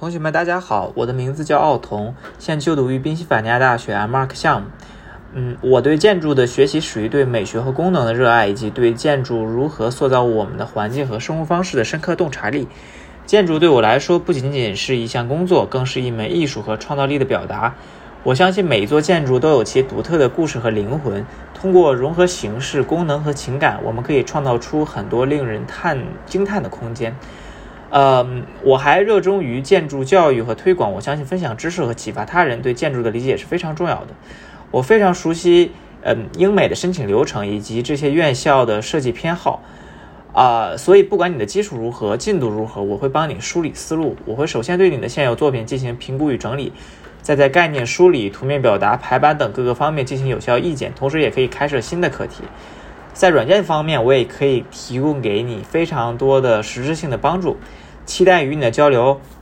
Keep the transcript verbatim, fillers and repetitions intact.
同学们大家好，我的名字叫奥童，现就读于宾夕法尼亚大学 M A R C 项目。嗯，我对建筑的学习属于对美学和功能的热爱，以及对建筑如何塑造我们的环境和生活方式的深刻洞察力。建筑对我来说不仅仅是一项工作，更是一门艺术和创造力的表达。我相信每一座建筑都有其独特的故事和灵魂，通过融合形式、功能和情感，我们可以创造出很多令人叹惊叹的空间。呃，我还热衷于建筑教育和推广，我相信分享知识和启发他人对建筑的理解是非常重要的。我非常熟悉嗯英美的申请流程以及这些院校的设计偏好啊、呃，所以不管你的基础如何，进度如何，我会帮你梳理思路。我会首先对你的现有作品进行评估与整理，再在概念梳理、图面表达、排版等各个方面进行有效意见，同时也可以开设新的课题。在软件方面，我也可以提供给你非常多的实质性的帮助，期待与你的交流。